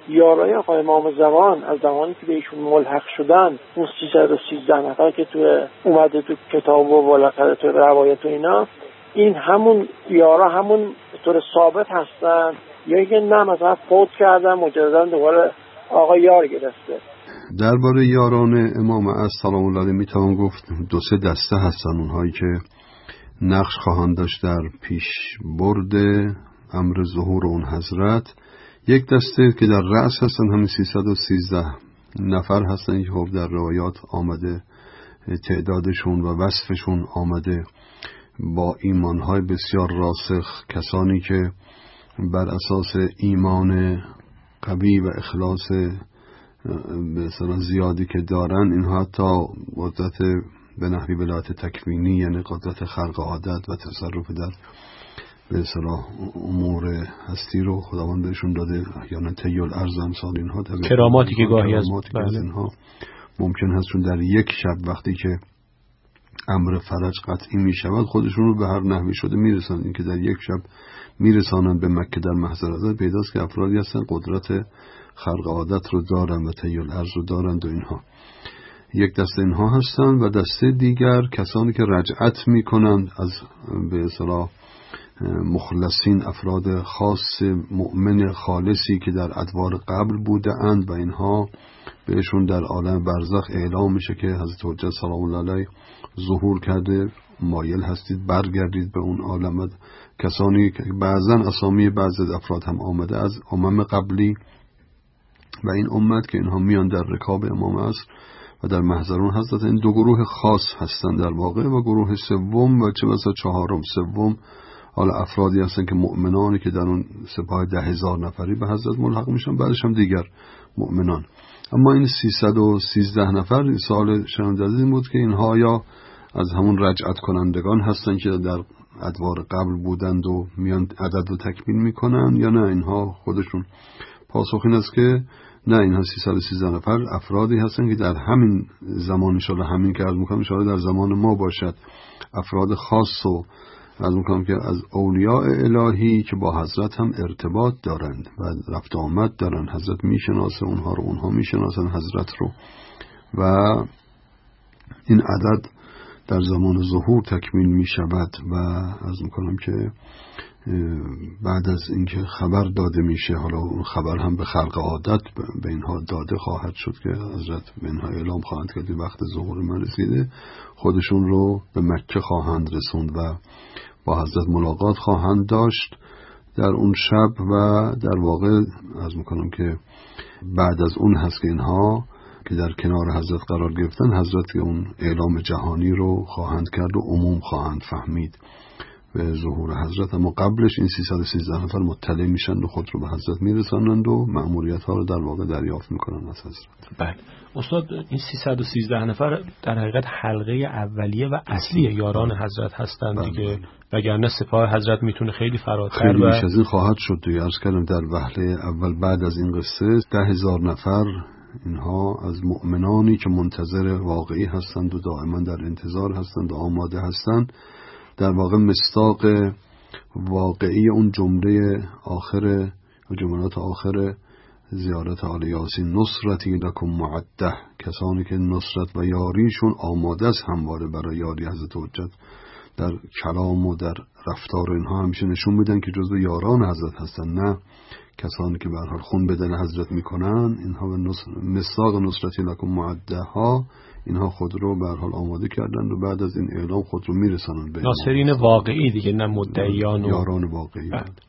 یارای آقای امام زمان از زمانی که به ایشون ملحق شدن، اون 313 نفر که تو اومده تو کتاب و بالاخره تو روایت و اینا، این همون یارا همون به طور ثابت هستن یا اینکه نه مثلا فوت کردن مجددا دوباره آقا یار گرفته؟ درباره یاران امام عصر سلام الله علیه میتوان گفت 2-3 دسته هستن، اونهایی که نقش خواهند داشت در پیش برد امر ظهور اون حضرت. یک دسته که در رأس هستن، همین 313 نفر هستن که خب در روایات آمده تعدادشون و وصفشون آمده، با ایمانهای بسیار راسخ، کسانی که بر اساس ایمان قوی و اخلاص به اصطلاح زیادی که دارن، اینها حتی قدرت به نحوی ولایت تکوینی، یعنی قدرت خلق عادت و تصرف در به اصطلاح امور هستی رو خداوند بهشون داده، احیانا طی الارض امثال اینها، کراماتی که گاهی از اینها ممکن هست چون در یک شب وقتی که امر فرج قطعی می شود خودشون رو به هر نحوی شده میرسانند. این که در یک شب میرسانند به مکه در محضر حضرت، پیداست که افرادی هستن قدرت خلق عادت رو دارن و طی الارض رو دارند و اینها. یک دسته اینها هستن و دسته دیگر کسانی که رجعت میکنند از به اصطلاح مخلصین، افراد خاص مؤمن خالصی که در ادوار قبل بوده اند و اینها بهشون در عالم برزخ اعلام میشه که حضرت حجت سلام الله علیه ظهور کرده، مایل هستید برگردید به اون عالم. کسانی که بعضا اسامی بعضی افراد هم آمده از امم قبلی و این امت که اینها میان در رکاب امام عصر و در محضرون حضرت. این دو گروه خاص هستند در واقع، و گروه سوم و چه بسا چهارم سوم حالا افرادی هستن که مؤمنانی که در اون سپاه 10,000 نفری به حضرت ملحق میشن، بعدش هم دیگر مؤمنان. اما این 313 نفر سوال شنونده این بود که اینها یا از همون رجعت کنندگان هستن که در ادوار قبل بودند و میان عدد رو تکمیل میکنن یا نه اینها خودشون؟ پاسخ این است که نه، اینها 313 نفر افرادی هستن که در همین زمان انشاءالله، همین که عرض میکنم انشاءالله در زمان ما باشد، افراد خاص و عرض میکنم که از اولیاء الهی که با حضرت هم ارتباط دارند و رفت آمد دارند، حضرت میشناسه اونها رو، اونها میشناسن حضرت رو، و این عدد در زمان ظهور تکمیل میشود و عرض میکنم که بعد از اینکه خبر داده میشه، حالا اون خبر هم به خلق عادت به اینها داده خواهد شد که حضرت به اینها اعلام خواهند کرد وقت ظهور من رسیده، خودشون رو به مکه خواهند رسوند و با حضرت ملاقات خواهند داشت در اون شب. و در واقع عرض میکنم که بعد از اون هست که اینها که در کنار حضرت قرار گرفتن، حضرت اون اعلام جهانی رو خواهند کرد و عموم خواهند فهمید به ظهور حضرت. اما قبلش این 313 نفر مطلع میشن و خود رو به حضرت میرسانند و مأموریت ها رو در واقع دریافت میکنن از حضرت. بله استاد، این 313 نفر در حقیقت حلقه اولیه و اصلی یاران حضرت هستند دیگه، وگرنه سپاه حضرت میتونه خیلی فراتر خیلی بیش از این خواهد شد دیگه. عرض کردم در وهله اول بعد از این قصه 10,000 نفر اینها از مؤمنانی که منتظر واقعی هستند و دائما در انتظار هستند و آماده هستند، در واقع مصداق واقعی اون جمله آخر و جملات آخر زیارت آل یاسین، نصرتی لکم معده، کسانی که نصرت و یاریشون آماده است همواره برای یاری حضرت حجت، در کلام و در رفتار اینها همیشه نشون میدن که جزو یاران حضرت هستن، نه کسانی که به هر حال خون به دل حضرت میکنن. اینها به مصداق نصرتی لکم معده ها، اینها خود رو به هر حال آماده کردند و بعد از این اعلام خود رو میرسانند به ناصرین واقعی دیگه، نه مدعیان و یاران واقعی.